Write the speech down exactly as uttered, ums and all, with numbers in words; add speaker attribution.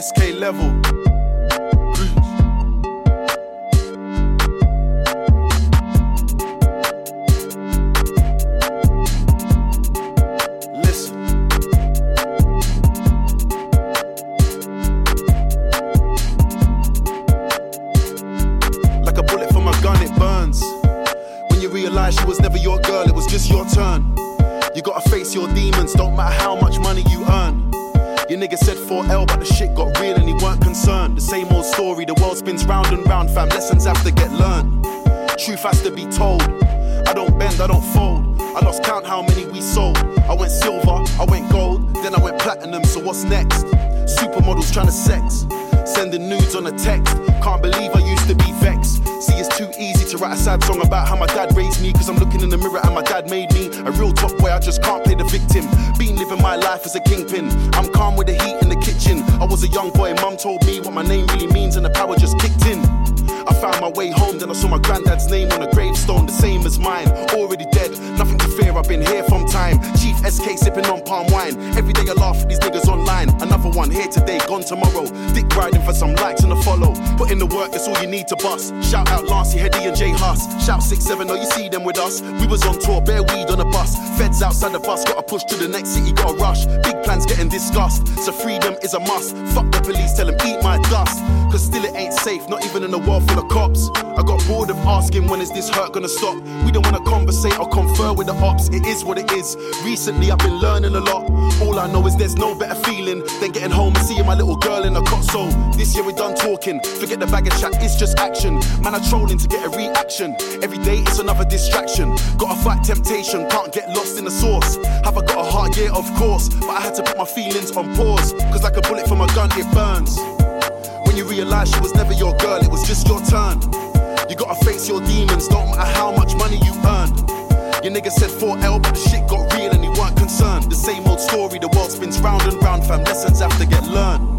Speaker 1: S K level. Listen. Like a bullet from a gun, it burns. When you realize she was never your girl, it was just your turn. You gotta face your demons, don't matter how much money you earn. Your nigga said four L, but the shit got real and he weren't concerned. The same old story, the world spins round and round, fam. Lessons have to get learned. Truth has to be told. I don't bend, I don't fold. I lost count how many we sold. I went silver, I went gold, then I went platinum, so what's next? Supermodels trying to sex, sending nudes on a text. Can't believe I used to be vexed. See, it's too easy to write a sad song about how my dad raised me, cause I'm looking in the mirror and my dad made me a real top boy. I just can't play the victim. Been living my life as a kingpin. I'm calm with the heat in the kitchen. I was a young boy, mum told me what my name really means, and the power just kicked in. I found my way home, then I saw my granddad's name on a gravestone, the same as mine. Already dead, nothing to fear, I've been here from time. Chief S K sipping on palm wine. Every day I laugh at these niggas online. Another one here today, gone tomorrow. Dick riding for some likes and a follow. Put in the work, that's all you need to bust. Shout out Lancey, Hedy and J Huss. Shout six seven, oh you see them with us. We was on tour, bare weed on a bus. Feds outside the bus, gotta push to the next city, gotta rush. Big plans getting discussed, so freedom is a must. Fuck the police, tell them eat my dust. Cause still it ain't safe, not even in a world full of cops. I got bored of asking when is this hurt gonna stop. We don't wanna conversate or confer with the ops. It is what it is. Recently I've been learning a lot. All I know is there's no better feeling than getting home and seeing my little girl in a cot. So this year we're done talking. Forget the bag of chat, it's just action. Man, I'm trolling to get a reaction. Every day it's another distraction. Gotta fight temptation, can't get lost in the sauce. Have I got a heart? Yeah, of course. But I had to put my feelings on pause, cause like a bullet from a gun, it burns. When you realize she was never your girl, it was just your turn. You gotta face your demons, don't matter how much money you earned. Your nigga said four L, but the shit got real and he weren't concerned. The same old story, the world spins round and round, fam. Lessons have to get learned.